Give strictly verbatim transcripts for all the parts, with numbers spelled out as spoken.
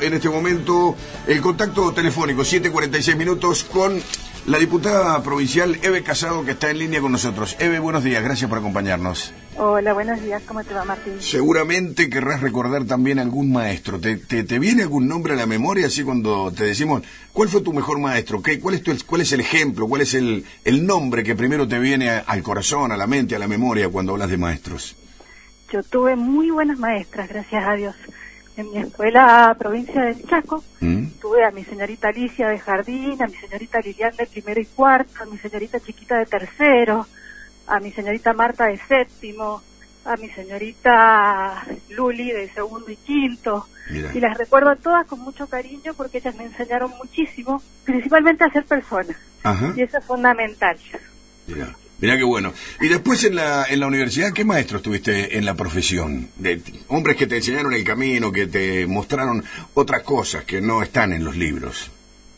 en este momento el contacto telefónico, siete cuarenta y seis minutos, con la diputada provincial Eve Casado, que está en línea con nosotros. Eve, buenos días, gracias por acompañarnos. Hola, buenos días, ¿cómo te va, Martín? Seguramente querrás recordar también algún maestro. ¿Te, te, te viene algún nombre a la memoria, así cuando te decimos, ¿cuál fue tu mejor maestro? ¿Qué, cuál, es tu, ¿Cuál es el ejemplo? ¿Cuál es el, el nombre que primero te viene a, al corazón, a la mente, a la memoria cuando hablas de maestros? Yo tuve muy buenas maestras, gracias a Dios. En mi escuela provincia del Chaco, ¿Mm? tuve a mi señorita Alicia de jardín, a mi señorita Liliana de primero y cuarto, a mi señorita Chiquita de tercero, a mi señorita Marta de séptimo, a mi señorita Luli de segundo y quinto. Mira. Y las recuerdo a todas con mucho cariño porque ellas me enseñaron muchísimo, principalmente a ser personas. Ajá. Y eso es fundamental. Mira. Mirá qué bueno. Y después en la en la universidad, ¿qué maestros tuviste en la profesión? De hombres que te enseñaron el camino, que te mostraron otras cosas que no están en los libros.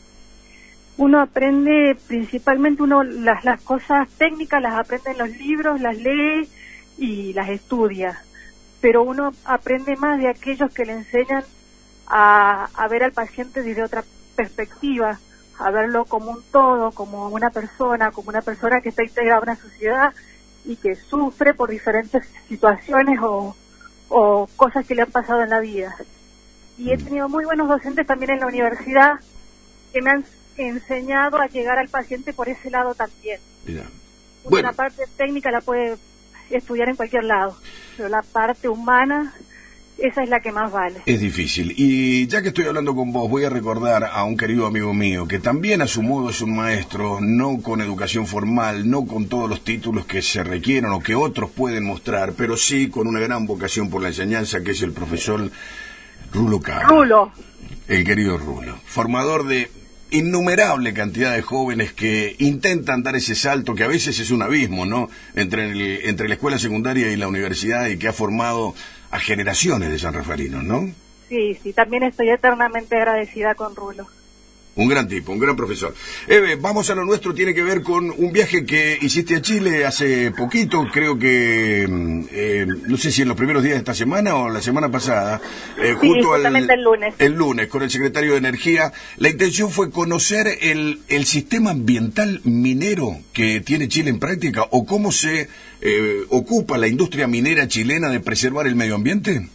Uno aprende, principalmente uno las, las cosas técnicas las aprende en los libros, las lee y las estudia. Pero uno aprende más de aquellos que le enseñan a, a ver al paciente desde otra perspectiva, a verlo como un todo, como una persona, como una persona que está integrada a una sociedad y que sufre por diferentes situaciones o, o cosas que le han pasado en la vida. Y he tenido muy buenos docentes también en la universidad que me han enseñado a llegar al paciente por ese lado también. Mira. Bueno. La parte técnica la puede estudiar en cualquier lado, pero la parte humana, esa es la que más vale. Es difícil. Y ya que estoy hablando con vos, voy a recordar a un querido amigo mío, que también a su modo es un maestro, no con educación formal, no con todos los títulos que se requieren o que otros pueden mostrar, pero sí con una gran vocación por la enseñanza, que es el profesor Rulo Cabra. Rulo. El querido Rulo. Formador de innumerable cantidad de jóvenes que intentan dar ese salto, que a veces es un abismo, ¿no?, entre, el, entre la escuela secundaria y la universidad, y que ha formado a generaciones de sanrafaelinos, ¿no? Sí, sí, también estoy eternamente agradecida con Rulo. Un gran tipo, un gran profesor. Eve, vamos a lo nuestro, tiene que ver con un viaje que hiciste a Chile hace poquito, creo que, eh, no sé si en los primeros días de esta semana o la semana pasada, eh, sí, junto justamente al, el lunes. El lunes, con el secretario de Energía. La intención fue conocer el, el sistema ambiental minero que tiene Chile en práctica, o cómo se eh, ocupa la industria minera chilena de preservar el medio ambiente.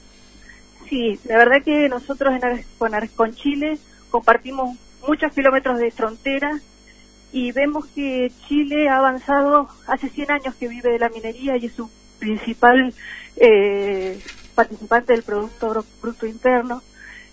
Sí, la verdad que nosotros en Ar con, Ar con Chile compartimos muchos kilómetros de frontera y vemos que Chile ha avanzado, hace cien años que vive de la minería y es su principal eh, participante del Producto Bruto Interno,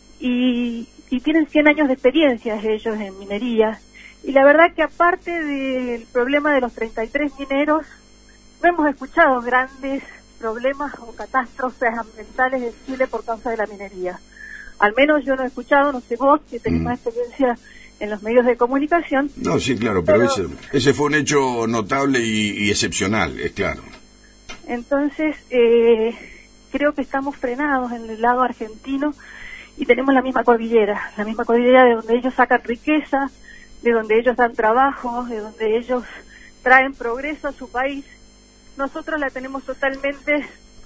y, y tienen cien años de experiencia ellos en minería, y la verdad que aparte del problema de los treinta y tres mineros, no hemos escuchado grandes problemas o catástrofes ambientales en Chile por causa de la minería. Al menos yo no he escuchado, no sé vos, que tenés mm. más experiencia en los medios de comunicación. No, sí, claro, pero, pero ese, ese fue un hecho notable y, y excepcional, es claro. Entonces, eh, creo que estamos frenados en el lado argentino y tenemos la misma cordillera, la misma cordillera de donde ellos sacan riqueza, de donde ellos dan trabajo, de donde ellos traen progreso a su país. Nosotros la tenemos totalmente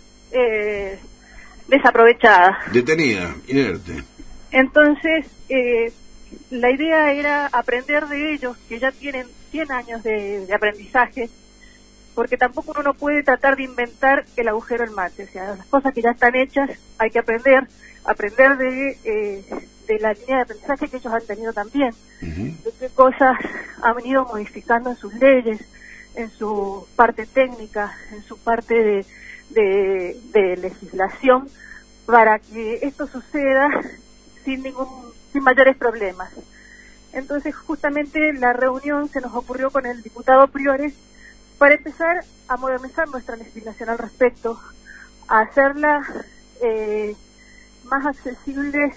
Eh, desaprovechada. Detenida, inerte. Entonces, eh, la idea era aprender de ellos, que ya tienen cien años de, de aprendizaje, porque tampoco uno puede tratar de inventar el agujero en mate. O sea, las cosas que ya están hechas hay que aprender, aprender de, eh, de la línea de aprendizaje que ellos han tenido también, uh-huh. de qué cosas han venido modificando en sus leyes, en su parte técnica, en su parte de De, de legislación, para que esto suceda sin ningún sin mayores problemas. Entonces justamente la reunión se nos ocurrió con el diputado Priores para empezar a modernizar nuestra legislación al respecto, a hacerla eh, más accesible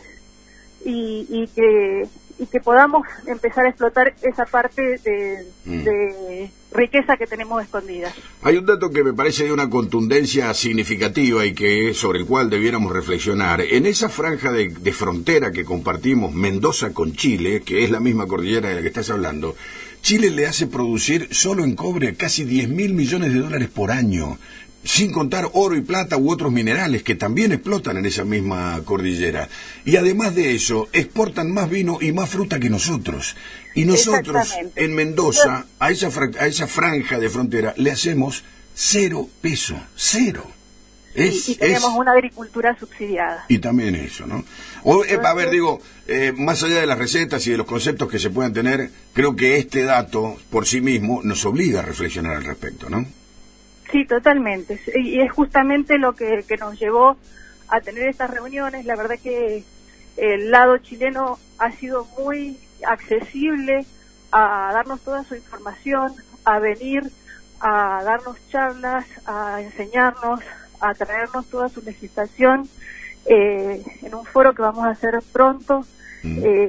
y, y que y que podamos empezar a explotar esa parte de, mm. de riqueza que tenemos escondida. Hay un dato que me parece de una contundencia significativa y que sobre el cual debiéramos reflexionar. En esa franja de, de frontera que compartimos Mendoza con Chile, que es la misma cordillera de la que estás hablando, Chile le hace producir solo en cobre casi diez mil millones de dólares por año. sin contar oro y plata u otros minerales que también explotan en esa misma cordillera. Y además de eso, exportan más vino y más fruta que nosotros. Y nosotros, en Mendoza, a esa, a esa franja de frontera, le hacemos cero peso, cero. Es, y, y tenemos es, una agricultura subsidiada. Y también eso, ¿no? O, eh, a ver, digo, eh, más allá de las recetas y de los conceptos que se puedan tener, creo que este dato, por sí mismo, nos obliga a reflexionar al respecto, ¿no? Sí, totalmente. Y es justamente lo que, que nos llevó a tener estas reuniones. La verdad que el lado chileno ha sido muy accesible a darnos toda su información, a venir a darnos charlas, a enseñarnos, a traernos toda su legislación eh, en un foro que vamos a hacer pronto. eh,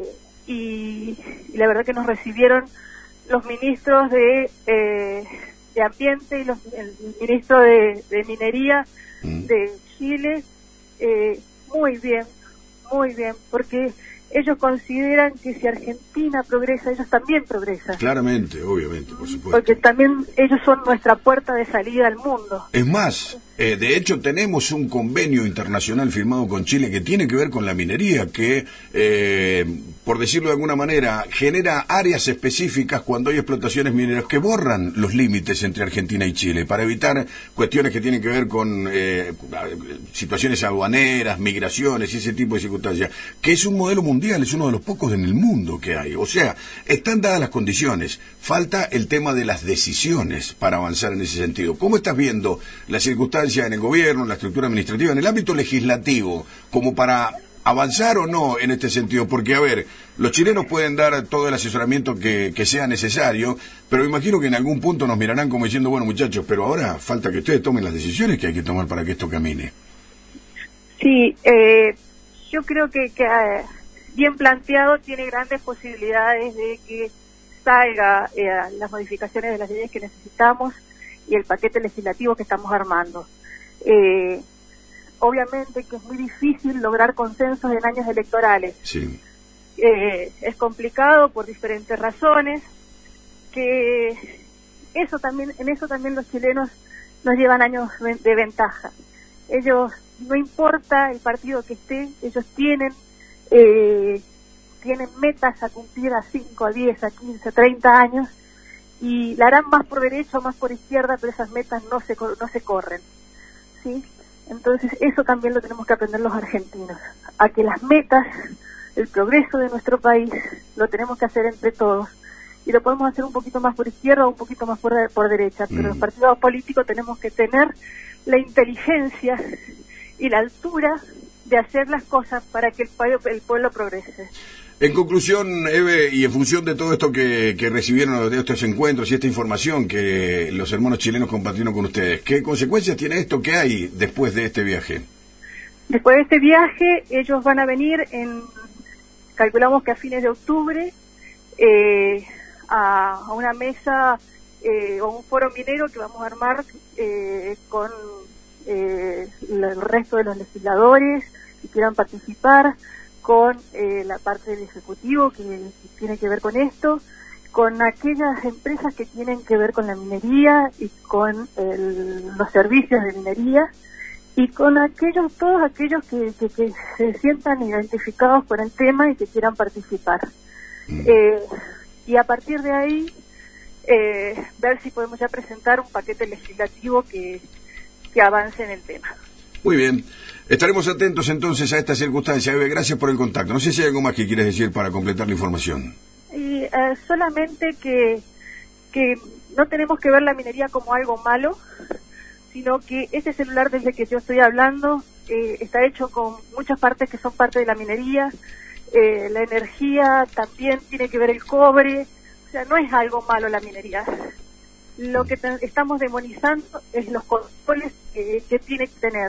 y, y la verdad que nos recibieron los ministros de, eh, de Ambiente y los, el ministro de, de Minería de Chile eh, muy bien, muy bien, porque ellos consideran que si Argentina progresa, ellos también progresan. Claramente, obviamente, por supuesto. Porque también ellos son nuestra puerta de salida al mundo. Es más, eh, de hecho tenemos un convenio internacional firmado con Chile que tiene que ver con la minería, que, eh, por decirlo de alguna manera, genera áreas específicas cuando hay explotaciones mineras que borran los límites entre Argentina y Chile, para evitar cuestiones que tienen que ver con eh, situaciones aduaneras, migraciones y ese tipo de circunstancias, que es un modelo mundial, es uno de los pocos en el mundo que hay. O sea, están dadas las condiciones, falta el tema de las decisiones para avanzar en ese sentido. ¿Cómo estás viendo la circunstancia en el gobierno, en la estructura administrativa, en el ámbito legislativo, como para avanzar o no en este sentido? Porque, a ver, los chilenos pueden dar todo el asesoramiento que, que sea necesario, pero imagino que en algún punto nos mirarán como diciendo, bueno, muchachos, pero ahora falta que ustedes tomen las decisiones que hay que tomar para que esto camine. Sí, eh, yo creo que, que eh, bien planteado tiene grandes posibilidades de que salga eh, las modificaciones de las leyes que necesitamos y el paquete legislativo que estamos armando. Eh, obviamente que es muy difícil lograr consensos en años electorales. Sí. Eh, es complicado por diferentes razones, que eso también, en eso también los chilenos nos llevan años de ventaja. Ellos, no importa el partido que esté, ellos tienen eh, tienen metas a cumplir a cinco, a diez, a quince, treinta años, y la harán más por derecha o más por izquierda, pero esas metas no se no se corren, ¿sí? Entonces eso también lo tenemos que aprender los argentinos, a que las metas, el progreso de nuestro país, lo tenemos que hacer entre todos, y lo podemos hacer un poquito más por izquierda o un poquito más por, por derecha, pero mm. los partidos políticos tenemos que tener la inteligencia y la altura de hacer las cosas para que el pueblo, el pueblo progrese. En conclusión, Eve, y en función de todo esto que, que recibieron de estos encuentros y esta información que los hermanos chilenos compartieron con ustedes, ¿qué consecuencias tiene esto? ¿Qué hay después de este viaje? Después de este viaje, ellos van a venir, en calculamos que a fines de octubre, eh, a, a una mesa eh, o un foro minero que vamos a armar eh, con eh, el resto de los legisladores que quieran participar, con eh, la parte del Ejecutivo que, que tiene que ver con esto, con aquellas empresas que tienen que ver con la minería y con el, los servicios de minería, y con aquellos, todos aquellos que, que, que se sientan identificados con el tema y que quieran participar. Eh, y a partir de ahí, eh, ver si podemos ya presentar un paquete legislativo que, que avance en el tema. Muy bien. Estaremos atentos entonces a esta circunstancia. Eve, gracias por el contacto. No sé si hay algo más que quieres decir para completar la información. Y, eh, solamente que, que no tenemos que ver la minería como algo malo, sino que este celular desde que yo estoy hablando eh, está hecho con muchas partes que son parte de la minería. Eh, la energía también tiene que ver el cobre. O sea, no es algo malo la minería. Lo que te, estamos demonizando es los controles que, que tiene que tener.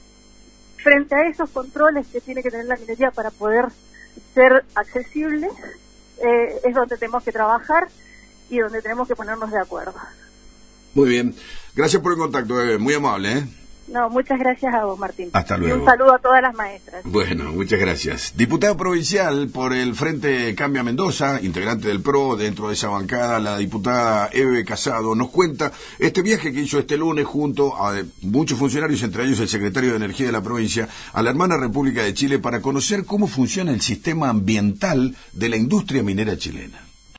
Frente a esos controles que tiene que tener la minería para poder ser accesible, eh, es donde tenemos que trabajar y donde tenemos que ponernos de acuerdo. Muy bien. Gracias por el contacto, Eve. Muy amable, ¿eh? No, muchas gracias a vos, Martín. Hasta luego. Y un saludo a todas las maestras. Bueno, muchas gracias. Diputado provincial por el Frente Cambia Mendoza, integrante del P R O, dentro de esa bancada, la diputada Eve Casado, nos cuenta este viaje que hizo este lunes junto a muchos funcionarios, entre ellos el secretario de Energía de la provincia, a la hermana República de Chile para conocer cómo funciona el sistema ambiental de la industria minera chilena.